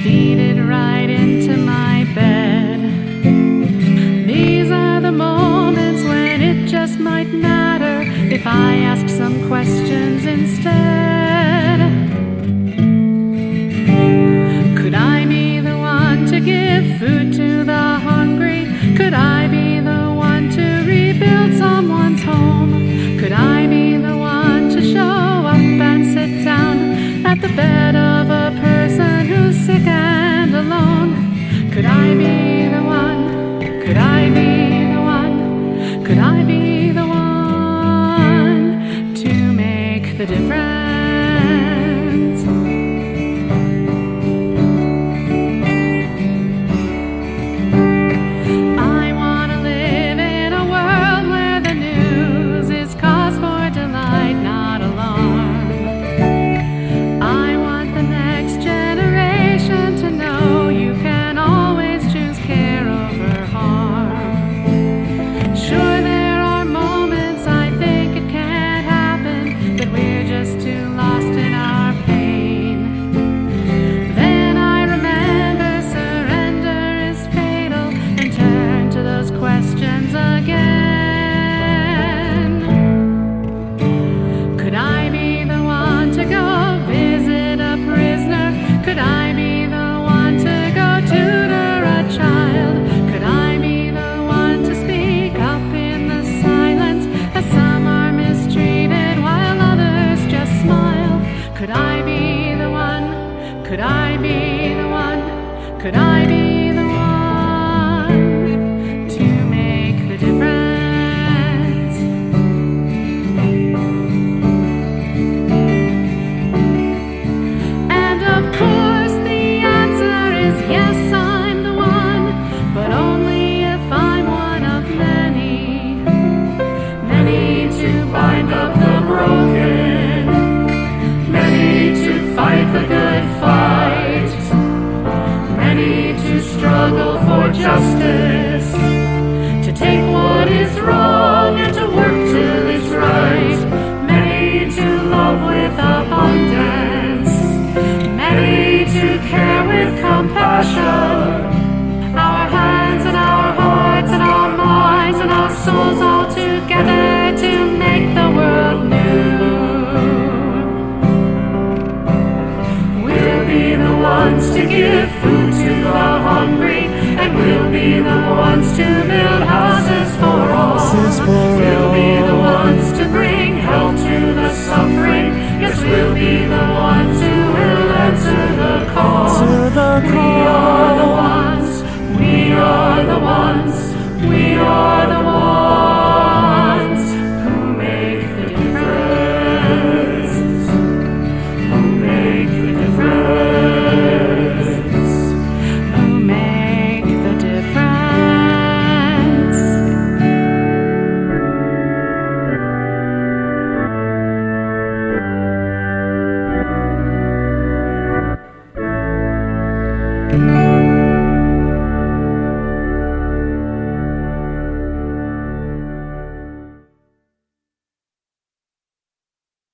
feed it right into my bed. These are the moments when it just might matter if I ask some questions instead. Could I be the one to give food to the hungry? Could I be the one to rebuild someone's home? Could I be the one to show up and sit down at the bed of a person who's sick and alone? Could I be the one? Could I be the one? Could I be the one to make the difference? I want to live in a world where the news is cause for delight, not alarm. I want the next generation to know you can always choose care over harm. Sure, there are moments I think it can't happen, that we're just too lost in our pain. Then I remember surrender is fatal and turn to those questions again. Could I be the one to go visit a prisoner? Could I be the one to go tutor a child? Could I be the one to speak up in the silence as some are mistreated while others just smile? Could I be the one? Could I be the one? Could I be the one to make the difference? And of course the answer is yes, I'm the one, but only if I'm one of many. Many to bind up the broken, many to fight the good fight, many to struggle for justice, to take what is wrong and to work till it's right, many to love with abundance, many to care with compassion, our hands and our hearts and our minds and our souls all together to make the world new. We'll be the ones to give food to the hungry, and we'll be the ones to build houses for all. We'll be the ones to bring help to the suffering.